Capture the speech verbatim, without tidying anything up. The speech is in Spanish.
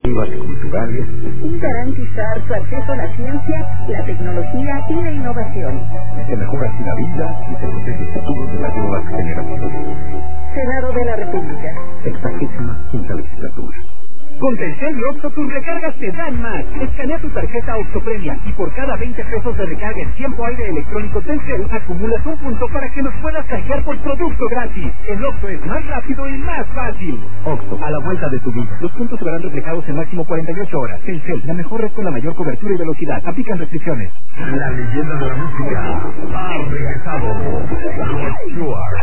culturales y garantizar su acceso a la ciencia, la tecnología y la innovación. Se mejora así la vida y se protege el futuro de las nuevas generaciones. Senado de la República. Sexagésima quinta legislatura. Con Telcel y Oxxo tus recargas te dan más. Escanea tu tarjeta Oxxo Premia y por cada veinte pesos de recarga en tiempo aire electrónico Telcel acumulas un punto para que nos puedas canjear por producto gratis. El Oxxo es más rápido y más fácil. Oxxo, a la vuelta de tu vida. Los puntos se verán reflejados en máximo cuarenta y ocho horas. Telcel, la mejor red con la mayor cobertura y velocidad. Aplican restricciones. La leyenda de la música ha regresado. Rod Stewart.